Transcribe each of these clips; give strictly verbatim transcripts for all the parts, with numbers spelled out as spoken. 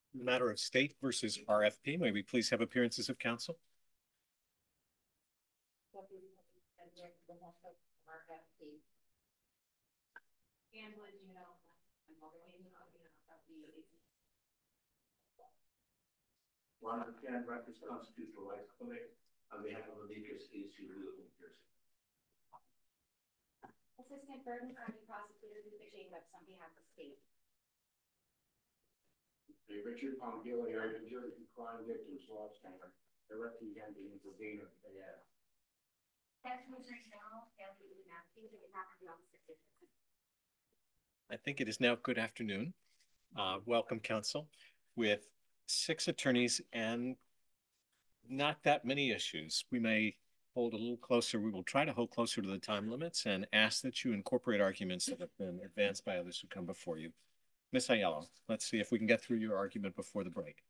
Matter of State versus R F P. May we please have appearances of counsel? Ron Buchanan, Rutgers Constitutional Rights Clinic, on behalf of Amicus E C Legal New Jersey. Assistant Burton County Prosecutor Luther Jacobs on behalf of state. Hey, Richard Pongilli, New Jersey Crime Victims Law Center, representing the Dana Bayard. I think it is now good afternoon. Uh, welcome, counsel. With six attorneys and not that many issues, we may hold a little closer. We will try to hold closer to the time limits and ask that you incorporate arguments that have been advanced by others who come before you. Miz Aiello, let's see if we can get through your argument before the break.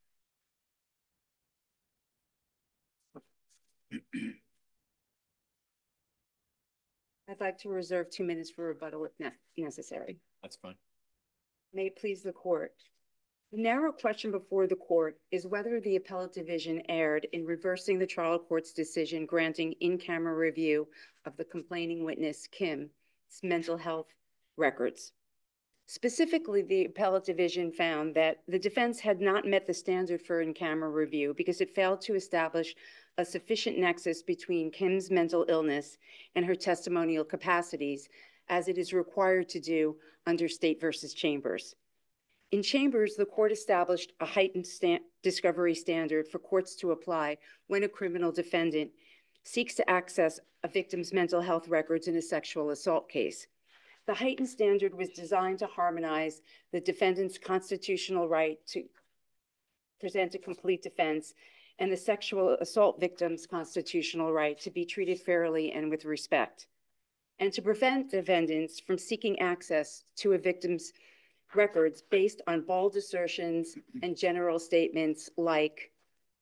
I'd like to reserve two minutes for rebuttal if ne necessary. That's fine. May it please the court. The narrow question before the court is whether the appellate division erred in reversing the trial court's decision granting in-camera review of the complaining witness Kim's mental health records. Specifically, the appellate division found that the defense had not met the standard for in-camera review because it failed to establish a sufficient nexus between Kim's mental illness and her testimonial capacities, as it is required to do under State versus Chambers. In Chambers, the court established a heightened sta- discovery standard for courts to apply when a criminal defendant seeks to access a victim's mental health records in a sexual assault case. The heightened standard was designed to harmonize the defendant's constitutional right to present a complete defense and the sexual assault victim's constitutional right to be treated fairly and with respect, and to prevent defendants from seeking access to a victim's records based on bald assertions and general statements like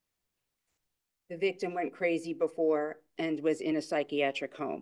the victim went crazy before and was in a psychiatric home.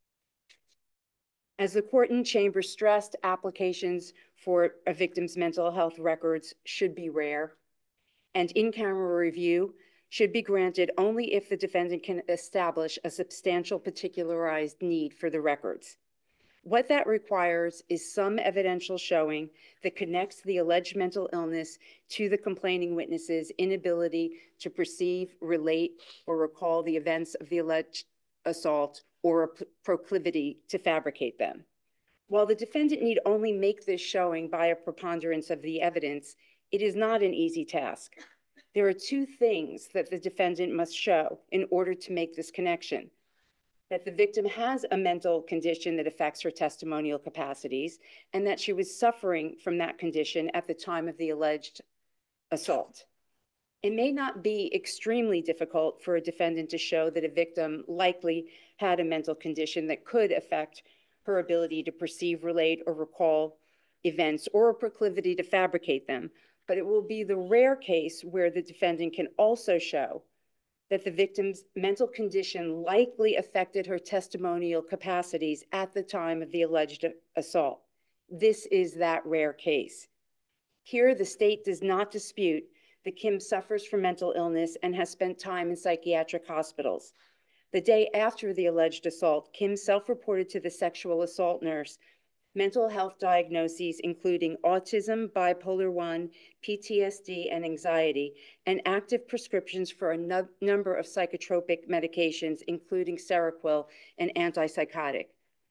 As the court in Chambers stressed, applications for a victim's mental health records should be rare, and in-camera review should be granted only if the defendant can establish a substantial particularized need for the records. What that requires is some evidential showing that connects the alleged mental illness to the complaining witness's inability to perceive, relate, or recall the events of the alleged assault or a proclivity to fabricate them. While the defendant need only make this showing by a preponderance of the evidence, it is not an easy task. There are two things that the defendant must show in order to make this connection: that the victim has a mental condition that affects her testimonial capacities, and that she was suffering from that condition at the time of the alleged assault. It may not be extremely difficult for a defendant to show that a victim likely had a mental condition that could affect her ability to perceive, relate, or recall events, or a proclivity to fabricate them, but it will be the rare case where the defendant can also show that the victim's mental condition likely affected her testimonial capacities at the time of the alleged assault. This is that rare case. Here, the state does not dispute that Kim suffers from mental illness and has spent time in psychiatric hospitals. The day after the alleged assault, Kim self-reported to the sexual assault nurse mental health diagnoses including autism, bipolar one, P T S D, and anxiety, and active prescriptions for a no number of psychotropic medications, including Seroquel and antipsychotic.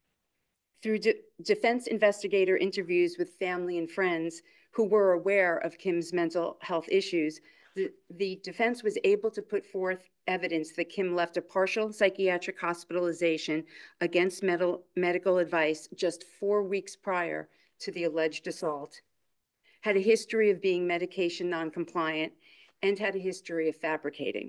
Through de defense investigator interviews with family and friends who were aware of Kim's mental health issues, the, the defense was able to put forth evidence that Kim left a partial psychiatric hospitalization against med medical advice just four weeks prior to the alleged assault, had a history of being medication non-compliant, and had a history of fabricating.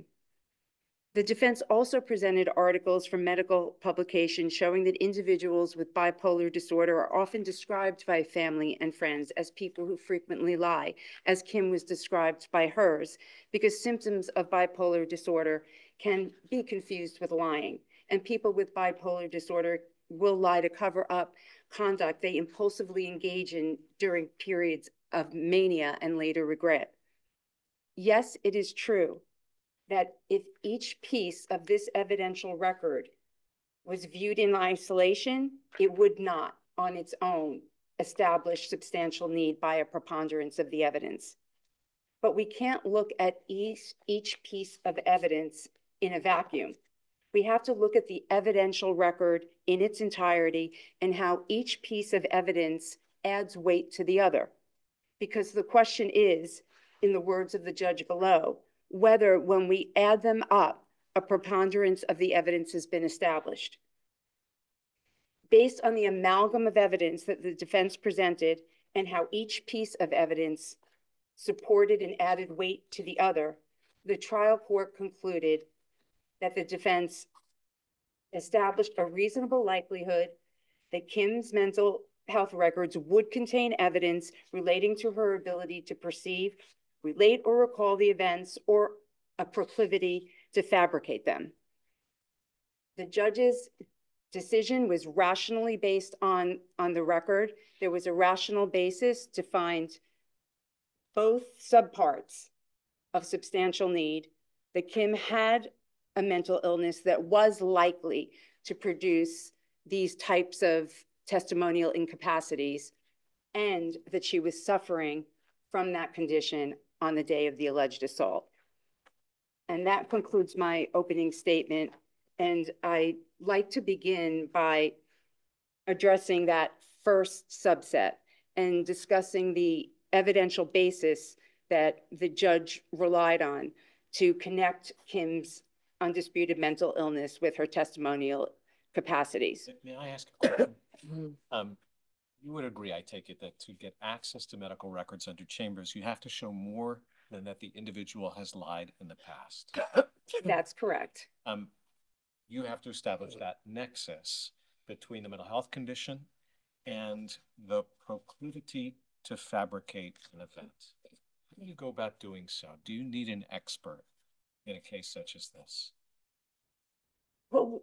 The defense also presented articles from medical publications showing that individuals with bipolar disorder are often described by family and friends as people who frequently lie, as Kim was described by hers, because symptoms of bipolar disorder can be confused with lying, and people with bipolar disorder will lie to cover up conduct they impulsively engage in during periods of mania and later regret. yes, it is true that if each piece of this evidential record was viewed in isolation, it would not on its own establish substantial need by a preponderance of the evidence. But we can't look at each, each piece of evidence in a vacuum. We have to look at the evidential record in its entirety and how each piece of evidence adds weight to the other. Because the question is, in the words of the judge below, whether when we add them up, a preponderance of the evidence has been established. Based on the amalgam of evidence that the defense presented and how each piece of evidence supported and added weight to the other, the trial court concluded that the defense established a reasonable likelihood that Kim's mental health records would contain evidence relating to her ability to perceive, relate, or recall the events, or a proclivity to fabricate them. The judge's decision was rationally based on, on the record. There was a rational basis to find both subparts of substantial need, that Kim had a mental illness that was likely to produce these types of testimonial incapacities, and that she was suffering from that condition on the day of the alleged assault. And that concludes my opening statement. And I'd like to begin by addressing that first subset and discussing the evidential basis that the judge relied on to connect Kim's undisputed mental illness with her testimonial capacities. May I ask a question? um, you would agree, I take it, that to get access to medical records under Chambers, you have to show more than that the individual has lied in the past. That's correct. Um, you have to establish that nexus between the mental health condition and the proclivity to fabricate an event. How do you go about doing so? Do you need an expert in a case such as this? Well,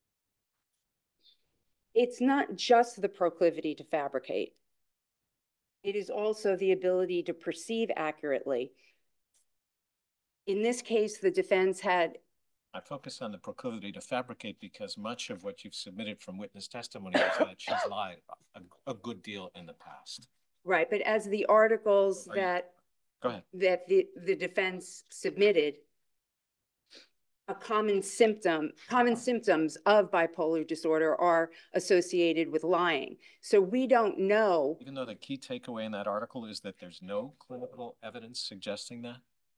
it's not just the proclivity to fabricate. It is also the ability to perceive accurately. In this case, the defense had... I focus on the proclivity to fabricate because much of what you've submitted from witness testimony is that she's lied a, a good deal in the past. Right, but as the articles Are you- that, Go ahead. that the, the defense submitted, a common symptom, common symptoms of bipolar disorder are associated with lying. So we don't know. Even though the key takeaway in that article is that there's no clinical evidence suggesting that?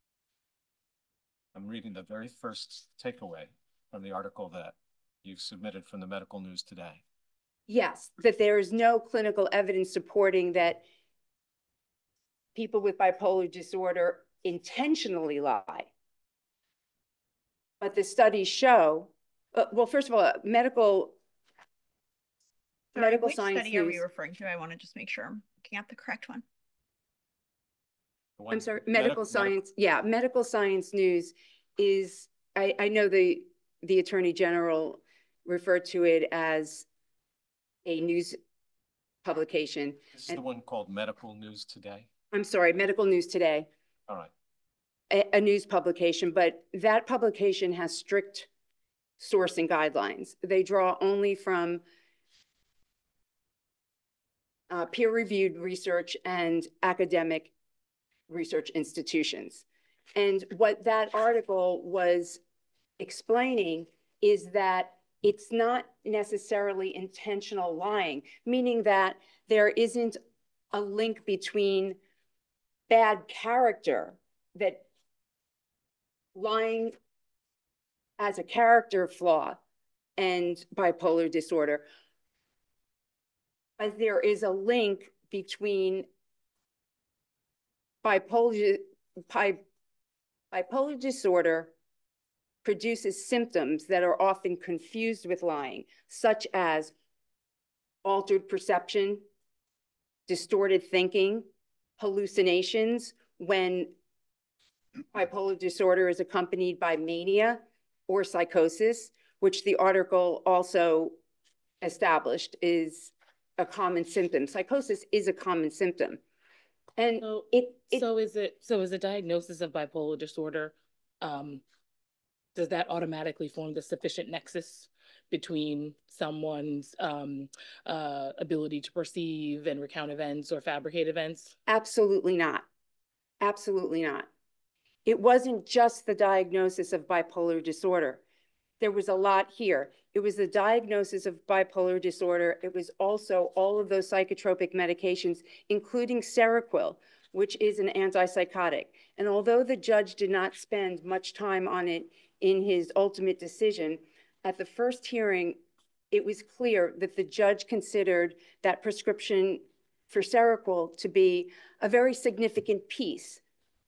I'm reading the very first takeaway from the article that you've submitted from the Medical News Today. Yes, that there is no clinical evidence supporting that people with bipolar disorder intentionally lie. But the studies show, uh, well, first of all, medical, Sorry, medical which science study are we news. referring to? I want to just make sure I'm looking at the correct one. The one- I'm sorry, medic- medical science, yeah, medical science news is, I, I know the, the Attorney General referred to it as a news publication. This is the one called Medical News Today? I'm sorry, Medical News Today, All right. a, a news publication, but that publication has strict sourcing guidelines. They draw only from uh, peer-reviewed research and academic research institutions. And what that article was explaining is that it's not necessarily intentional lying, meaning that there isn't a link between bad character, that lying as a character flaw, and bipolar disorder. But there is a link between bipolar, bi, bipolar disorder produces symptoms that are often confused with lying, such as altered perception, distorted thinking, hallucinations when bipolar disorder is accompanied by mania or psychosis, which the article also established is a common symptom. Psychosis is a common symptom. And So, it, it, so is it, so is a diagnosis of bipolar disorder, um, does that automatically form the sufficient nexus between someone's um, uh, ability to perceive and recount events or fabricate events? absolutely not. Absolutely not. It wasn't just the diagnosis of bipolar disorder. There was a lot here. It was the diagnosis of bipolar disorder. It was also all of those psychotropic medications, including Seroquel, which is an antipsychotic. And although the judge did not spend much time on it in his ultimate decision, at the first hearing, it was clear that the judge considered that prescription for Seroquel to be a very significant piece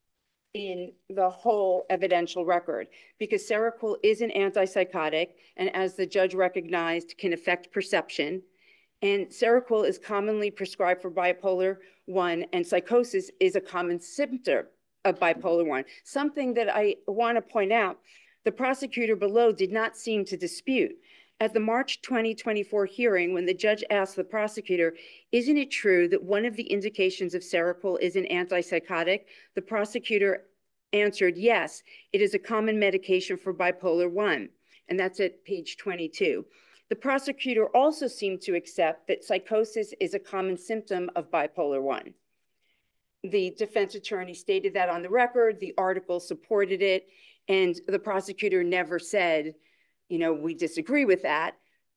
in the whole evidential record, because Seroquel is an antipsychotic, and as the judge recognized, can affect perception. And Seroquel is commonly prescribed for bipolar one, and psychosis is a common symptom of bipolar one. Something that I want to point out, the prosecutor below did not seem to dispute. At the March twenty twenty-four hearing, when the judge asked the prosecutor, isn't it true that one of the indications of Seroquel is an antipsychotic? The prosecutor answered, yes, it is a common medication for bipolar one. And that's at page twenty-two. The prosecutor also seemed to accept that psychosis is a common symptom of bipolar one. The defense attorney stated that on the record, the article supported it, and the prosecutor never said, you know, we disagree with that.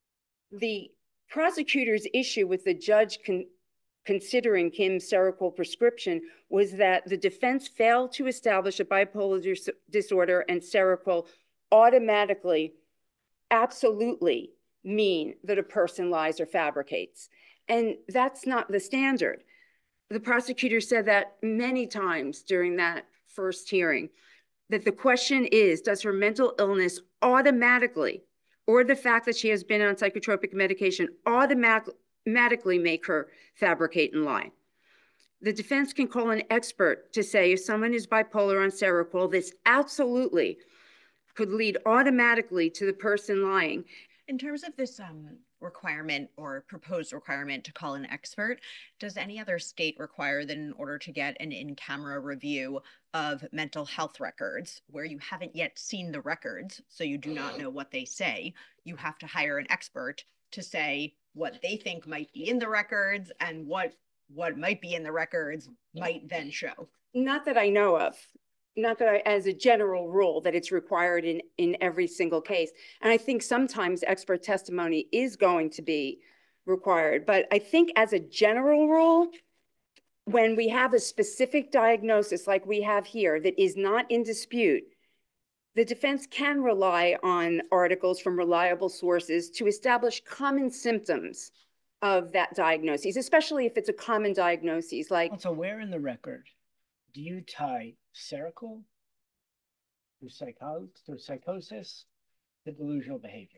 The prosecutor's issue with the judge con considering Kim's Seroquel prescription was that the defense failed to establish a bipolar dis disorder, and Seroquel automatically, absolutely mean that a person lies or fabricates. And that's not the standard. The prosecutor said that many times during that first hearing, that the question is, does her mental illness automatically, or the fact that she has been on psychotropic medication automatically make her fabricate and lie? The defense can call an expert to say if someone is bipolar on Seroquel, this absolutely could lead automatically to the person lying. In terms of this um, requirement or proposed requirement to call an expert, does any other state require that in order to get an in-camera review of mental health records, where you haven't yet seen the records, so you do not know what they say, you have to hire an expert to say what they think might be in the records and what what might be in the records might then show? Not that I know of. Not that I, as a general rule, that it's required in, in every single case. And I think sometimes expert testimony is going to be required. But I think as a general rule, when we have a specific diagnosis like we have here that is not in dispute, the defense can rely on articles from reliable sources to establish common symptoms of that diagnosis, especially if it's a common diagnosis. Like, so where in the record do you tie Seroquel through, psycho through psychosis to delusional behavior?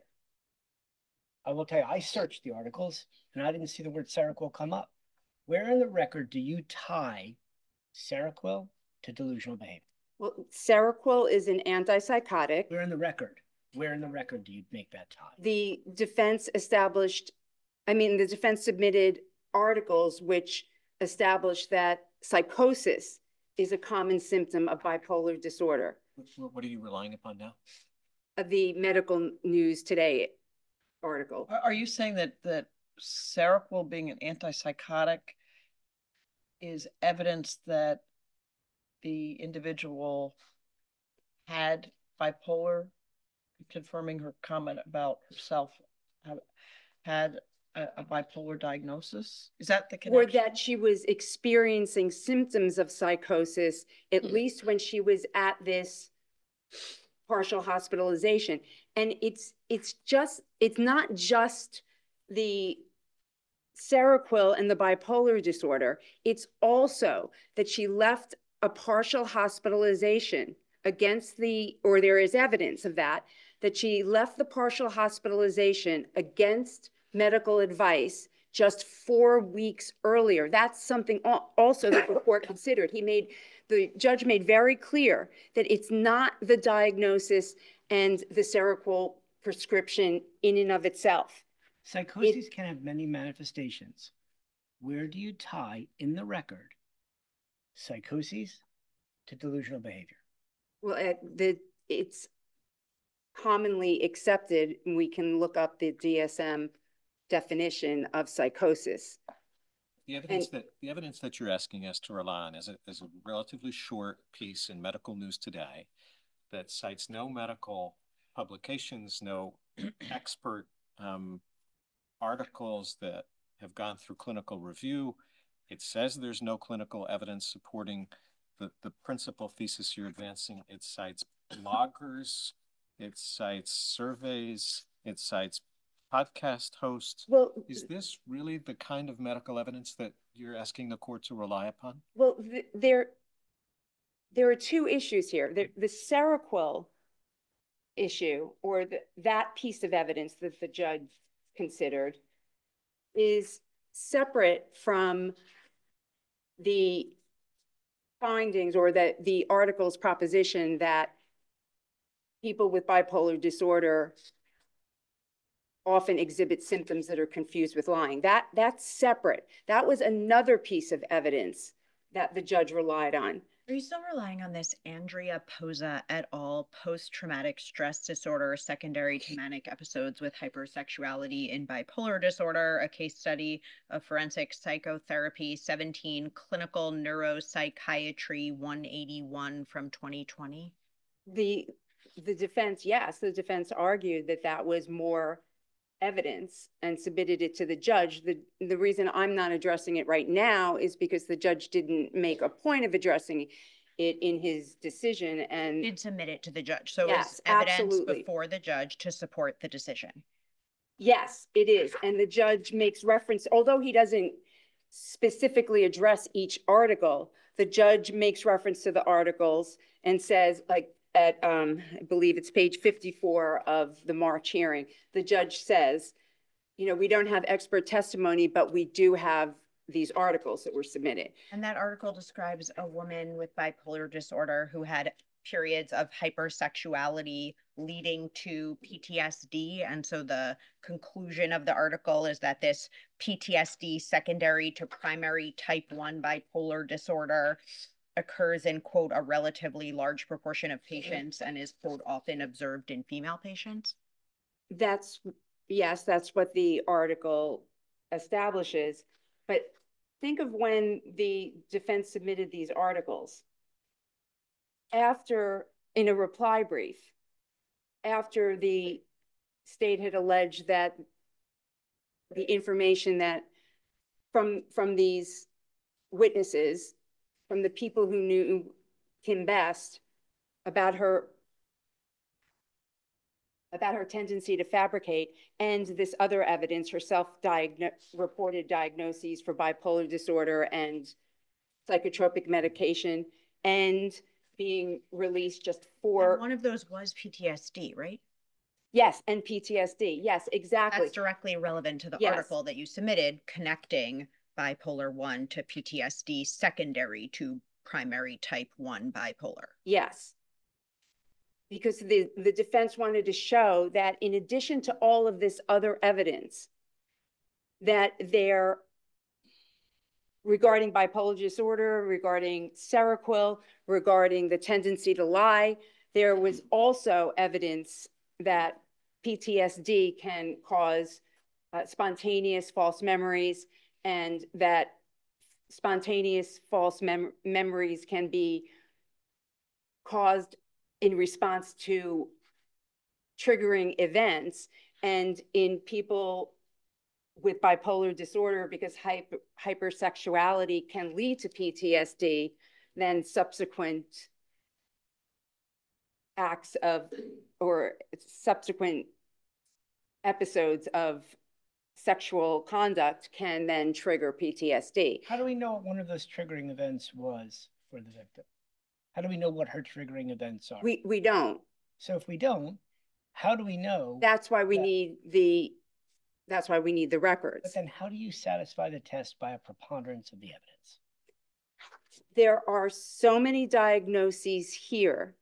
I will tell you, I searched the articles and I didn't see the word Seroquel come up. Where in the record do you tie Seroquel to delusional behavior? well, Seroquel is an antipsychotic. Where in the record? Where in the record do you make that tie? The defense established, I mean, the defense submitted articles which established that psychosis is a common symptom of bipolar disorder. What are you relying upon now? The Medical News Today article. Are, are you saying that that Seroquel being an antipsychotic is evidence that the individual had bipolar, confirming her comment about herself had, had a, a bipolar diagnosis? Is that the connection? Or that she was experiencing symptoms of psychosis, at mm-hmm. least when she was at this partial hospitalization. And it's it's just, it's not just the Seroquel and the bipolar disorder. It's also that she left a partial hospitalization against the, or there is evidence of that, that she left the partial hospitalization against medical advice just four weeks earlier. That's something also that the court considered. He made, the judge made very clear that it's not the diagnosis and the Seroquel prescription in and of itself. Psychosis it, can have many manifestations. Where do you tie in the record psychoses to delusional behavior. Well, uh, the, it's commonly accepted, and we can look up the D S M definition of psychosis. The evidence that the evidence that you're asking us to rely on is a, is a relatively short piece in Medical News Today that cites no medical publications, no expert um, articles that have gone through clinical review. It says there's no clinical evidence supporting the, the principal thesis you're advancing. It cites bloggers, it cites surveys, it cites podcast hosts. Well, is this really the kind of medical evidence that you're asking the court to rely upon? Well, th there, there are two issues here. The, the Seroquel issue, or the, that piece of evidence that the judge considered, is separate from the findings or the, the article's proposition that people with bipolar disorder often exhibit symptoms that are confused with lying. That, that's separate. That was another piece of evidence that the judge relied on. Are you still relying on this Andrea Posa et al. Post-traumatic stress disorder secondary to manic episodes with hypersexuality in bipolar disorder, a case study of forensic psychotherapy, seventeen, clinical neuropsychiatry one eighty-one from twenty twenty? The, the defense, yes, the defense argued that that was more evidence and submitted it to the judge. The, the reason I'm not addressing it right now is because the judge didn't make a point of addressing it in his decision and did submit it to the judge. So yes, is evidence absolutely. before the judge to support the decision? Yes, it is. And the judge makes reference, although he doesn't specifically address each article, the judge makes reference to the articles and says, like, at, um, I believe it's page fifty-four of the March hearing, the judge says, you know, we don't have expert testimony, but we do have these articles that were submitted. And that article describes a woman with bipolar disorder who had periods of hypersexuality leading to P T S D. And so the conclusion of the article is that this P T S D secondary to primary type one bipolar disorder occurs in, quote, a relatively large proportion of patients and is, quote, often observed in female patients? That's, yes, that's what the article establishes. But think of when the defense submitted these articles. After, in a reply brief, after the state had alleged that the information that from, from these witnesses, from the people who knew Kim best about her about her tendency to fabricate, and this other evidence, her self-reported diagnoses for bipolar disorder and psychotropic medication, and being released just for... And one of those was P T S D, right? Yes, and P T S D. Yes, exactly. That's directly relevant to the yes. article that you submitted, connecting bipolar one to P T S D secondary to primary type one bipolar. Yes. Because the, the defense wanted to show that in addition to all of this other evidence, that there, regarding bipolar disorder, regarding Seroquel, regarding the tendency to lie, there was also evidence that P T S D can cause uh, spontaneous false memories, and that spontaneous false mem memories can be caused in response to triggering events. And in people with bipolar disorder, because hyper, hypersexuality can lead to P T S D, then subsequent acts of, or subsequent episodes of sexual conduct can then trigger P T S D. How do we know what one of those triggering events was for the victim? How do we know what her triggering events are? We, we don't. So if we don't, how do we know? That's why we that, need the, that's why we need the records. But then how do you satisfy the test by a preponderance of the evidence? There are so many diagnoses here.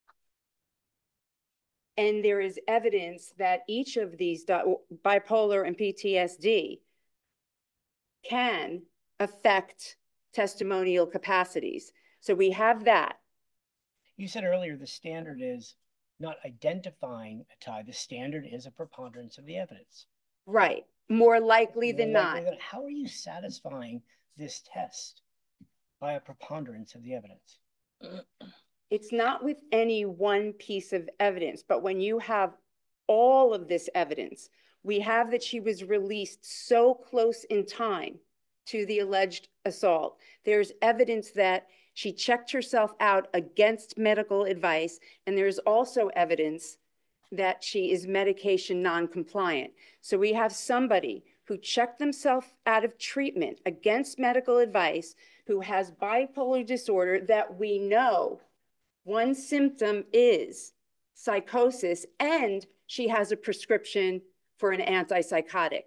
And there is evidence that each of these bipolar and P T S D can affect testimonial capacities. So we have that. You said earlier the standard is not identifying a tie. The standard is a preponderance of the evidence. Right. More likely More than likely not. than- How are you satisfying this test by a preponderance of the evidence? It's not with any one piece of evidence, but when you have all of this evidence, we have that she was released so close in time to the alleged assault. There's evidence that she checked herself out against medical advice, and there's also evidence that she is medication non-compliant. So we have somebody who checked themselves out of treatment against medical advice, who has bipolar disorder that we know one symptom is psychosis, and she has a prescription for an antipsychotic.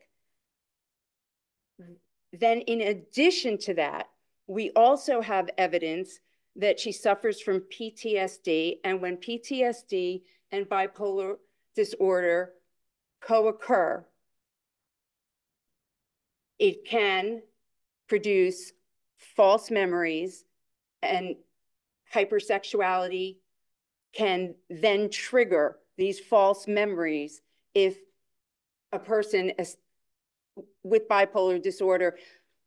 Then in addition to that, we also have evidence that she suffers from P T S D, and when P T S D and bipolar disorder co-occur, it can produce false memories, and hypersexuality can then trigger these false memories if a person is, with bipolar disorder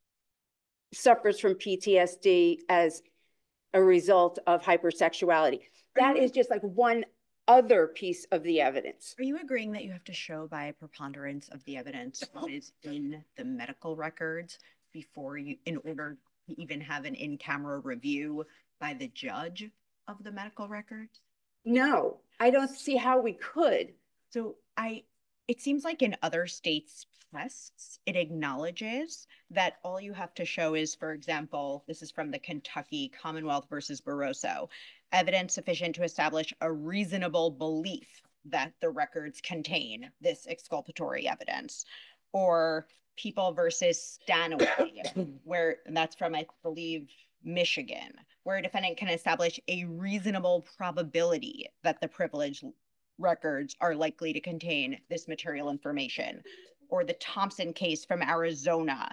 suffers from P T S D as a result of hypersexuality. That is just like one other piece of the evidence. Are you agreeing that you have to show by a preponderance of the evidence what is in the medical records before you, in order to even have an in-camera review by the judge of the medical records? No, I don't see how we could. So I, it seems like in other states' tests, it acknowledges that all you have to show is, for example, this is from the Kentucky Commonwealth versus Barroso, evidence sufficient to establish a reasonable belief that the records contain this exculpatory evidence. Or People versus Stanaway, where, and that's from, I believe, Michigan, where a defendant can establish a reasonable probability that the privileged records are likely to contain this material information. Or the Thompson case from Arizona,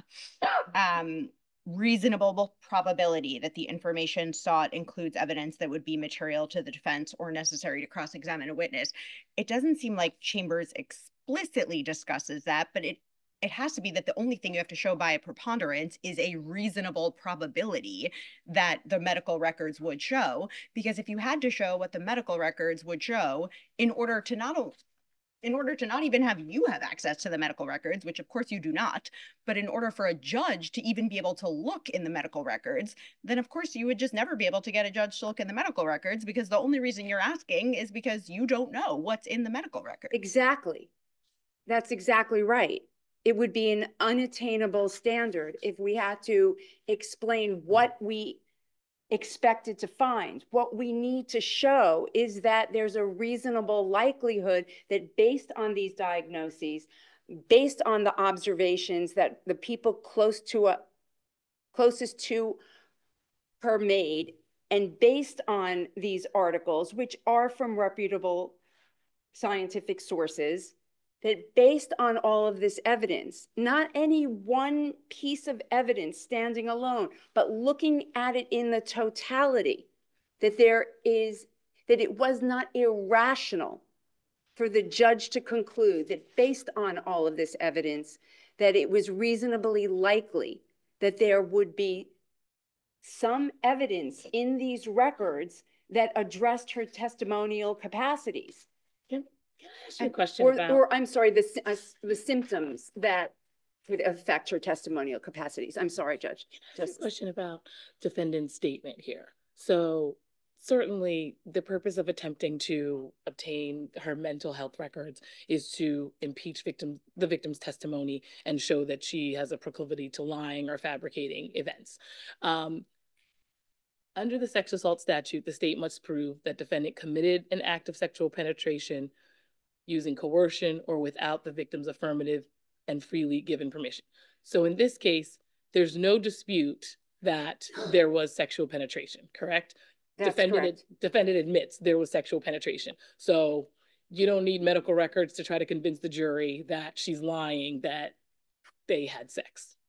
um, reasonable probability that the information sought includes evidence that would be material to the defense or necessary to cross-examine a witness. It doesn't seem like Chambers explicitly discusses that, but it it has to be that the only thing you have to show by a preponderance is a reasonable probability that the medical records would show. Because if you had to show what the medical records would show in order to not in order to not even have you have access to the medical records, which of course you do not, but in order for a judge to even be able to look in the medical records, then of course you would just never be able to get a judge to look in the medical records, because the only reason you're asking is because you don't know what's in the medical record. Exactly. That's exactly right. It would be an unattainable standard if we had to explain what we expected to find. What we need to show is that there's a reasonable likelihood that based on these diagnoses, based on the observations that the people close to a, closest to her made, and based on these articles, which are from reputable scientific sources, that based on all of this evidence, not any one piece of evidence standing alone, but looking at it in the totality, that there is, that it was not irrational for the judge to conclude that based on all of this evidence, that it was reasonably likely that there would be some evidence in these records that addressed her testimonial capacities. Can I ask you a question or, about? Or, I'm sorry, the, uh, the symptoms that could affect her testimonial capacities. I'm sorry, Judge. Just a question about defendant's statement here. So certainly the purpose of attempting to obtain her mental health records is to impeach victim, the victim's testimony and show that she has a proclivity to lying or fabricating events. Um, under the sex assault statute, the state must prove that defendant committed an act of sexual penetration using coercion or without the victim's affirmative and freely given permission. So in this case, there's no dispute that there was sexual penetration, correct? That's defendant, correct. defendant admits there was sexual penetration. So you don't need medical records to try to convince the jury that she's lying, that they had sex.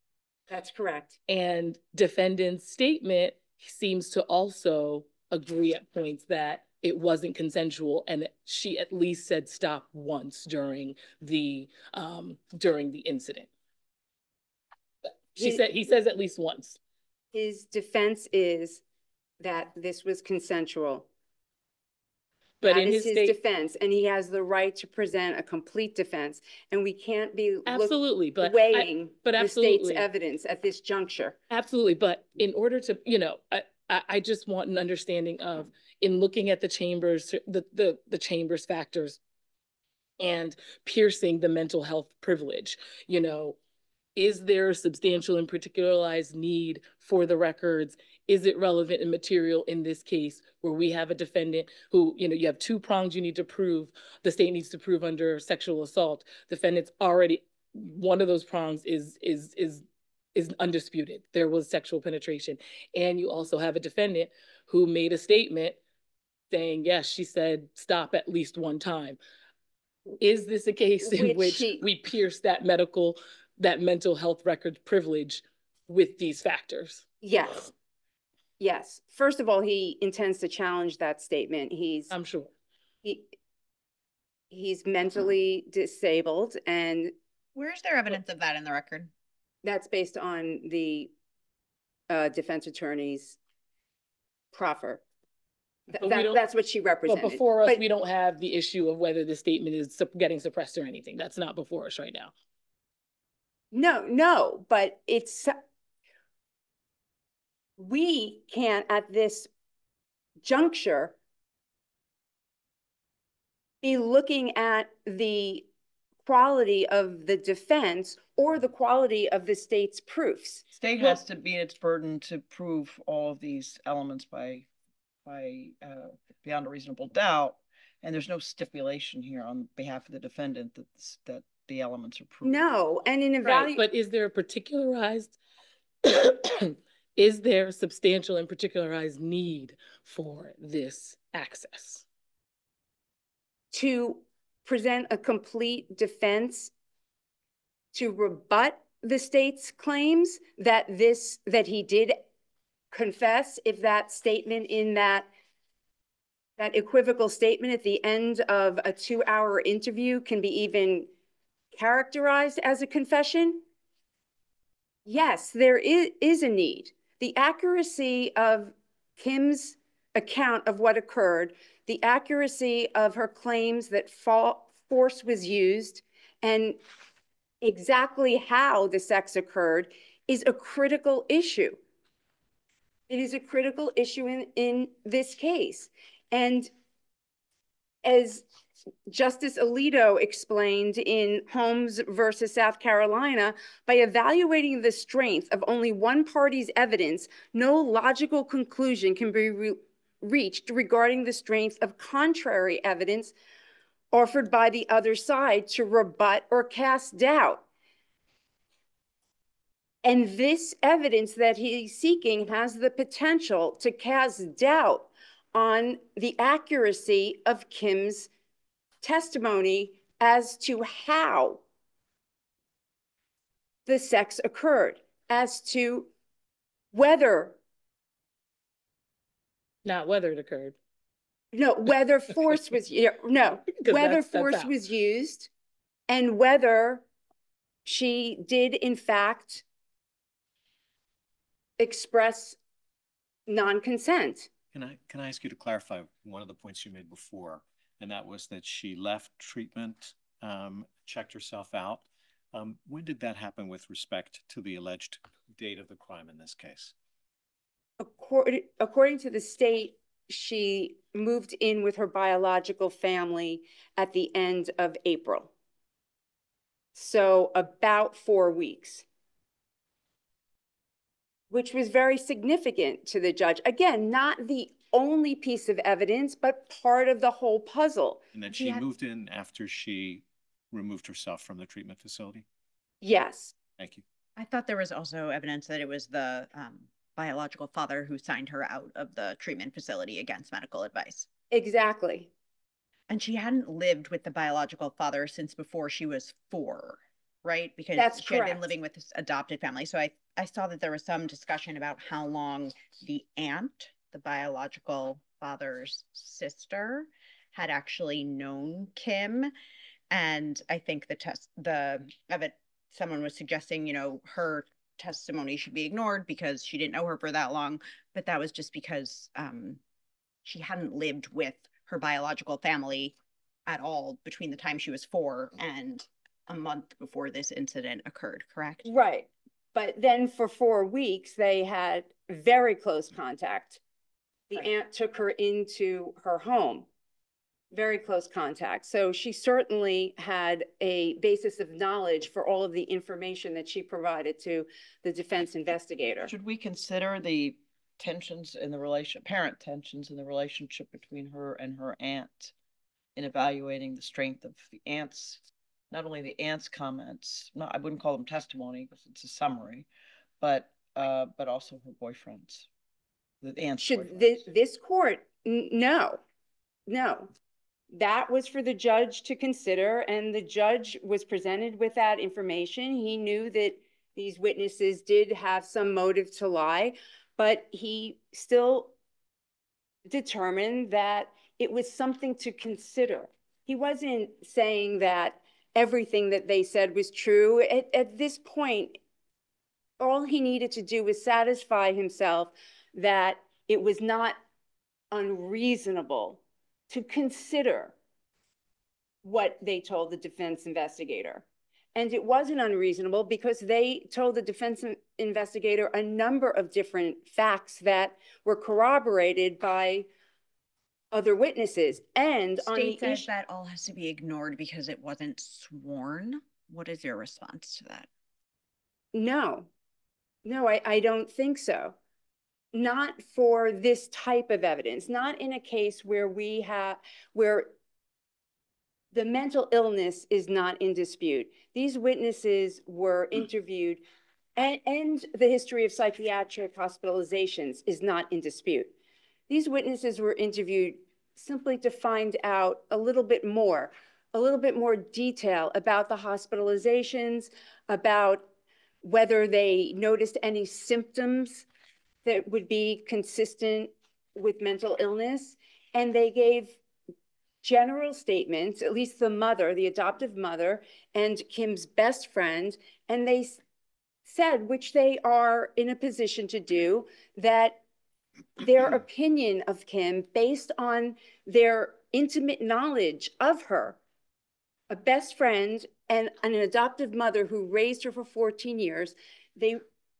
That's correct. And defendant's statement seems to also agree at points that it wasn't consensual, and she at least said stop once during the um during the incident. She He- said he says at least once. His defense is that this was consensual. But That in is his his state, defense, and he has the right to present a complete defense, and we can't be look- absolutely, but I, weighing but the state's absolutely. evidence at this juncture. Absolutely, but in order to, you know, I, I, I just want an understanding of, in looking at the chambers, the, the, the chambers factors and piercing the mental health privilege, you know, is there a substantial and particularized need for the records? Is it relevant and material in this case where we have a defendant who, you know, you have two prongs you need to prove, the state needs to prove under sexual assault. Defendant's already, one of those prongs is, is, is, is undisputed. There was sexual penetration. And you also have a defendant who made a statement saying, yes, she said stop at least one time. Is this a case in Which which he- we pierce that medical, that mental health record privilege with these factors? Yes. Yes. First of all, he intends to challenge that statement. He's, I'm sure. he, he's mentally disabled, and Where is there evidence of that in the record? that's based on the uh, defense attorney's proffer. Th- But we that- don't- that's what she But represented. before us, But- we don't have the issue of whether the statement is sup- getting suppressed or anything. That's not before us right now. No, no, but it's, we can't at this juncture be looking at the quality of the defense or the quality of the state's proofs. State Well- has to be its burden to prove all of these elements by, by, uh, beyond a reasonable doubt. And there's no stipulation here on behalf of the defendant that, s- that the elements are proven. No, and in Right, evaluating, but is there a particularized, is there substantial and particularized need for this access? to present a complete defense to rebut the state's claims that this, that he did confess, if that statement in that, that equivocal statement at the end of a two-hour interview can be even characterized as a confession? Yes, there is, is a need. The accuracy of Kim's account of what occurred, the accuracy of her claims that fa- force was used, and exactly how the sex occurred is a critical issue. It is a critical issue in, in this case. And as Justice Alito explained in Holmes versus South Carolina, by evaluating the strength of only one party's evidence, no logical conclusion can be re- reached regarding the strength of contrary evidence offered by the other side to rebut or cast doubt. And this evidence that he's seeking has the potential to cast doubt on the accuracy of Kim's testimony as to how the sex occurred, as to whether, Not whether it occurred. no, whether force was, yeah, no, 'Cause whether that's- that's force out. was used, and whether she did in fact express non-consent. Can I, can I ask you to clarify one of the points you made before? And that was that she left treatment, um, checked herself out. Um, when did that happen with respect to the alleged date of the crime in this case? According, according to the state, she moved in with her biological family at the end of April. So about four weeks. Which was very significant to the judge. Again, not the only piece of evidence, but part of the whole puzzle. And then He she had- moved in after she removed herself from the treatment facility? Yes, Thank you. I thought there was also evidence that it was the um, biological father who signed her out of the treatment facility against medical advice. exactly. And she hadn't lived with the biological father since before she was four. right? Because That's she had been correct. living with this adopted family. So I, I saw that there was some discussion about how long the aunt, the biological father's sister, had actually known Kim. And I think the test, the of it, someone was suggesting, you know, her testimony should be ignored because she didn't know her for that long. But that was just because um, she hadn't lived with her biological family at all between the time she was four and a month before this incident occurred, correct? Right. But then for four weeks, they had very close contact. The Right. aunt took her into her home, very close contact. So she certainly had a basis of knowledge for all of the information that she provided to the defense investigator. Should we consider the tensions in the relation, parent tensions in the relationship between her and her aunt in evaluating the strength of the aunt's, not only the aunt's comments, not, I wouldn't call them testimony because it's a summary, but, uh, but also her boyfriend's, the aunt's Should this, boyfriend's. this court, n- no, no. That was for the judge to consider, and the judge was presented with that information. He knew that these witnesses did have some motive to lie, but he still determined that it was something to consider. He wasn't saying that everything that they said was true. At, at this point, all he needed to do was satisfy himself that it was not unreasonable to consider what they told the defense investigator. And it wasn't unreasonable because they told the defense investigator a number of different facts that were corroborated by other witnesses. And on the State says issue, that all has to be ignored because it wasn't sworn. What is your response to that? no, no, I, I don't think so. Not for this type of evidence, not in a case where we have, where the mental illness is not in dispute. These witnesses were interviewed, and, and the history of psychiatric hospitalizations is not in dispute. These witnesses were interviewed simply to find out a little bit more, a little bit more detail about the hospitalizations, about whether they noticed any symptoms that would be consistent with mental illness. And they gave general statements, at least the mother, the adoptive mother, and Kim's best friend, and they said, which they are in a position to do, that their opinion of Kim, based on their intimate knowledge of her, a best friend and an adoptive mother who raised her for fourteen years, they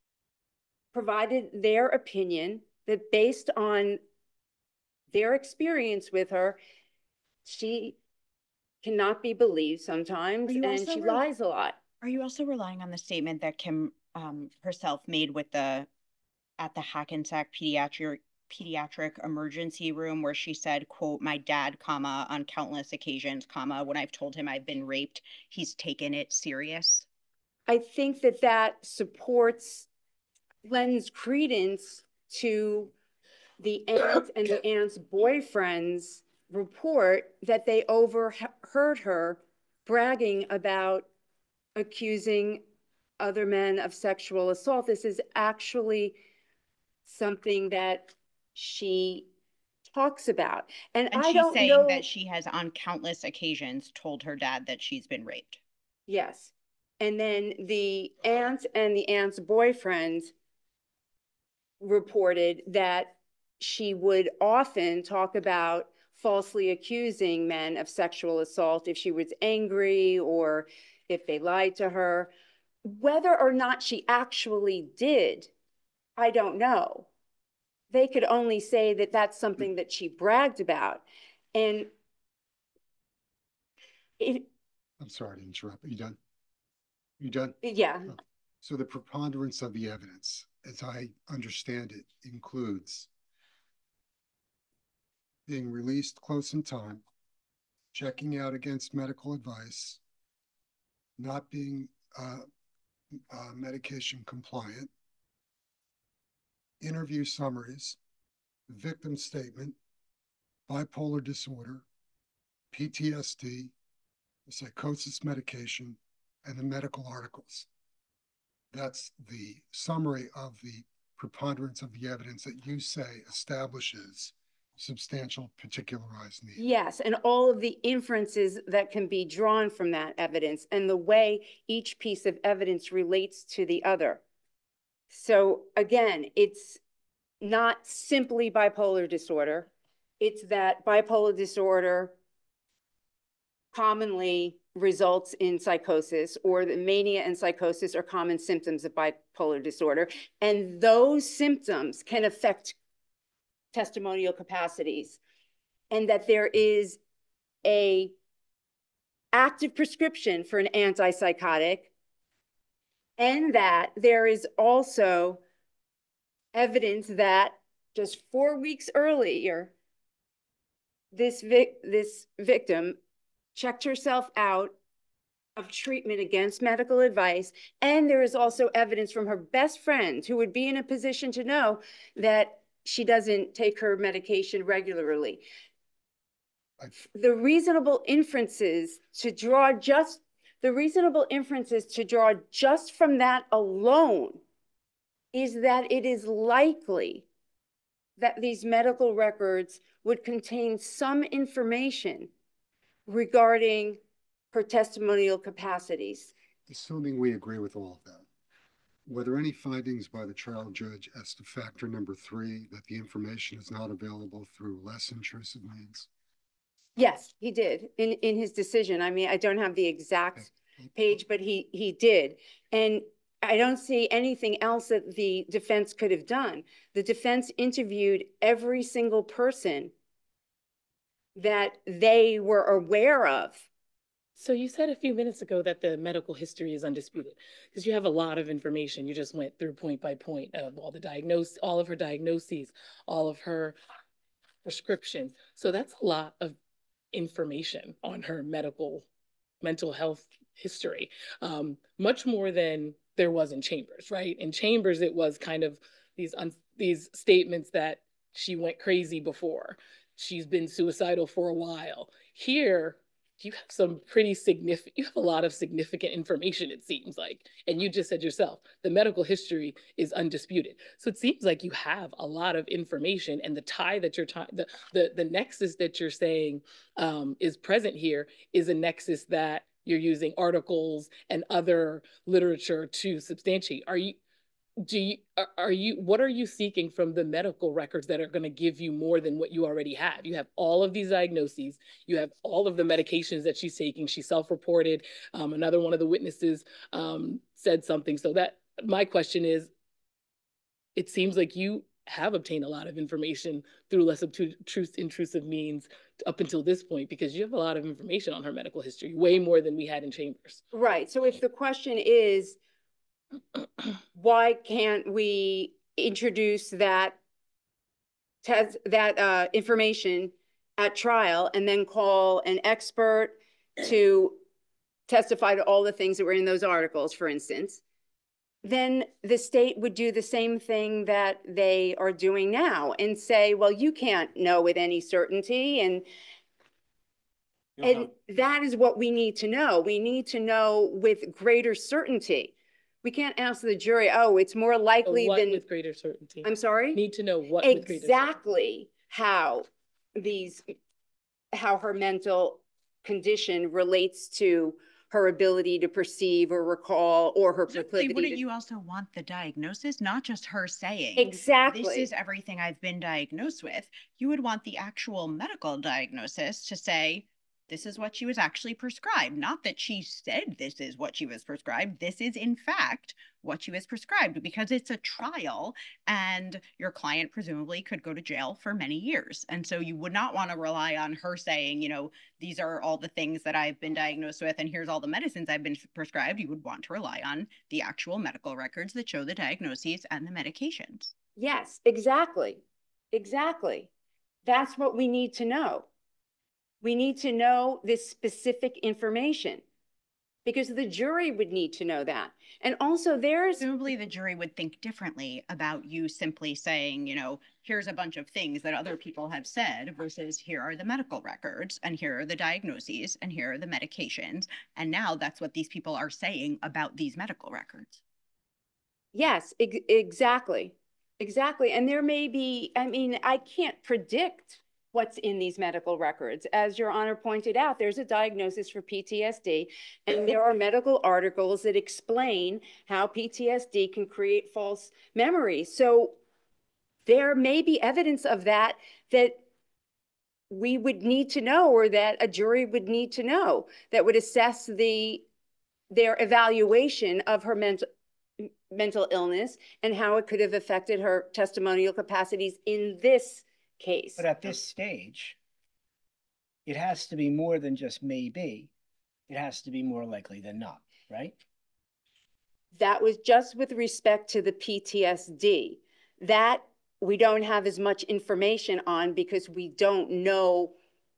provided their opinion that based on their experience with her, she cannot be believed sometimes, and she re- lies a lot. Are you also relying on the statement that Kim um, herself made with the at the Hackensack pediatric pediatric emergency room, where she said, quote, "My dad, comma, on countless occasions, comma, when I've told him I've been raped, he's taken it serious"? I think that that supports, lends credence to the aunt and the aunt's boyfriend's report that they overheard her bragging about accusing other men of sexual assault. This is actually something that she talks about. And, And I she's don't saying know. that she has on countless occasions told her dad that she's been raped. Yes. And then the aunt and the aunt's boyfriend reported that she would often talk about falsely accusing men of sexual assault if she was angry or if they lied to her. Whether or not she actually did, I don't know. They could only say that that's something that she bragged about. And it, I'm sorry to interrupt. Are you done? You done? yeah. Oh. So the preponderance of the evidence, as I understand it, includes being released close in time, checking out against medical advice, not being uh, uh, medication compliant, interview summaries, victim statement, bipolar disorder, P T S D, psychosis medication, and the medical articles. That's the summary of the preponderance of the evidence that you say establishes substantial particularized need. Yes, and all of the inferences that can be drawn from that evidence and the way each piece of evidence relates to the other. So again, it's not simply bipolar disorder. It's that bipolar disorder commonly results in psychosis, or the mania and psychosis are common symptoms of bipolar disorder. And those symptoms can affect testimonial capacities, and that there is a active prescription for an antipsychotic, and that there is also evidence that just four weeks earlier, this vic this victim checked herself out of treatment against medical advice. And there is also evidence from her best friend, who would be in a position to know that she doesn't take her medication regularly. I've, The reasonable inferences to draw just, the reasonable inferences to draw just from that alone is that it is likely that these medical records would contain some information regarding her testimonial capacities. assuming we agree with all of that, were there any findings by the trial judge as to factor number three, that the information is not available through less intrusive means? Yes, he did in, in his decision. I mean, I don't have the exact page, but he, he did. And I don't see anything else that the defense could have done. The defense interviewed every single person that they were aware of. So you said a few minutes ago that the medical history is undisputed, because you have a lot of information. You just went through point by point of all the diagnose, all of her diagnoses, all of her prescriptions. So that's a lot of information on her medical, mental health history, um, much more than there was in Chambers, right? In Chambers, it was kind of these un- these statements that she went crazy before. She's been suicidal for a while. Here, you have some pretty significant, you have a lot of significant information, it seems like. And you just said yourself, the medical history is undisputed. So it seems like you have a lot of information, and the tie that you're, the, the, the nexus that you're saying um, is present here is a nexus that you're using articles and other literature to substantiate. Are you, do you, are, are you, what are you seeking from the medical records that are going to give you more than what you already have? You have all of these diagnoses, you have all of the medications that she's taking. She self-reported. Um, another one of the witnesses um, said something. So that, my question is, it seems like you have obtained a lot of information through less intrusive means up until this point, because you have a lot of information on her medical history, way more than we had in Chambers. Right. So if the question is, why can't we introduce that test, that uh, information at trial and then call an expert to testify to all the things that were in those articles, for instance, then the state would do the same thing that they are doing now and say, well, you can't know with any certainty. And, and that is what we need to know. We need to know with greater certainty. We can't ask the jury, oh, it's more likely so what than with greater certainty. I'm sorry? Need to know what exactly how these, how her mental condition relates to her ability to perceive or recall, or her proclivity. Wouldn't to... you also want the diagnosis, not just her saying, exactly, this is everything I've been diagnosed with? You would want the actual medical diagnosis to say, this is what she was actually prescribed. Not that she said this is what she was prescribed. This is, in fact, what she was prescribed, because it's a trial and your client presumably could go to jail for many years. And so you would not want to rely on her saying, you know, these are all the things that I've been diagnosed with and here's all the medicines I've been prescribed. You would want to rely on the actual medical records that show the diagnoses and the medications. Yes, exactly. Exactly. That's what we need to know. We need to know this specific information, because the jury would need to know that. And also there's, Presumably the jury would think differently about you simply saying, you know, here's a bunch of things that other people have said versus here are the medical records and here are the diagnoses and here are the medications. And now that's what these people are saying about these medical records. yes, ex exactly, exactly. And there may be, I mean, I can't predict what's in these medical records. As Your Honor pointed out, there's a diagnosis for P T S D, and there are medical articles that explain how P T S D can create false memories. So there may be evidence of that that we would need to know, or that a jury would need to know, that would assess the their evaluation of her mental mental illness and how it could have affected her testimonial capacities in this case. But at this stage, it has to be more than just maybe. It has to be more likely than not, right? That was just with respect to the P T S D. That we don't have as much information on because we don't know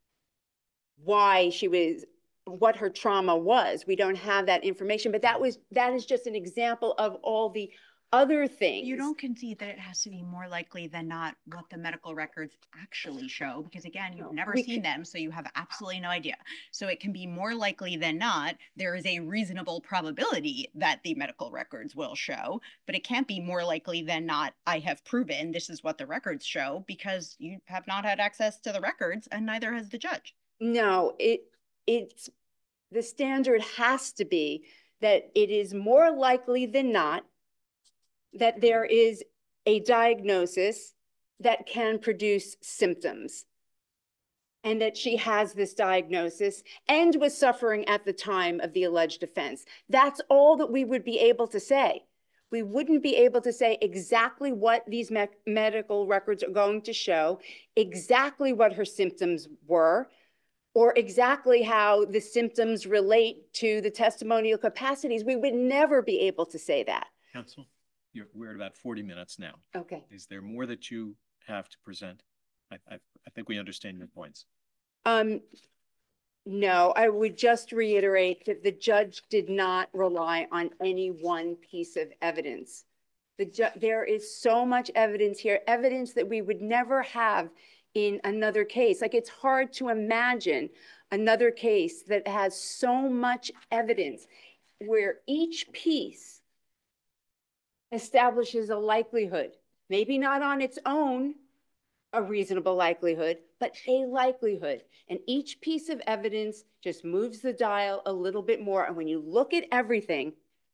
why she was, what her trauma was. We don't have that information, but that was, that is just an example of all the other things. You don't concede that it has to be more likely than not what the medical records actually show, because again, you've No, never we seen can- them, so you have absolutely no idea. So it can be more likely than not, there is a reasonable probability that the medical records will show, but it can't be more likely than not, I have proven this is what the records show, because you have not had access to the records and neither has the judge. No, it, it's, the standard has to be that it is more likely than not that there is a diagnosis that can produce symptoms, and that she has this diagnosis and was suffering at the time of the alleged offense. That's all that we would be able to say. We wouldn't be able to say exactly what these me medical records are going to show, exactly what her symptoms were, or exactly how the symptoms relate to the testimonial capacities. We would never be able to say that. Counsel, you're, we're at about forty minutes now. Okay. Is there more that you have to present? I, I, I think we understand your points. Um, no, I would just reiterate that the judge did not rely on any one piece of evidence. The ju there is so much evidence here, evidence that we would never have in another case. Like, it's hard to imagine another case that has so much evidence where each piece establishes a likelihood, maybe not on its own, a reasonable likelihood, but a likelihood. And each piece of evidence just moves the dial a little bit more. And when you look at everything,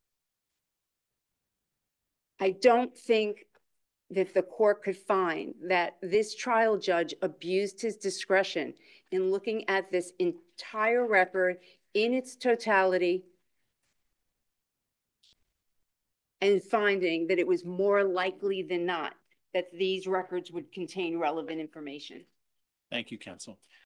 I don't think that the court could find that this trial judge abused his discretion in looking at this entire record in its totality and finding that it was more likely than not that these records would contain relevant information. Thank you, counsel.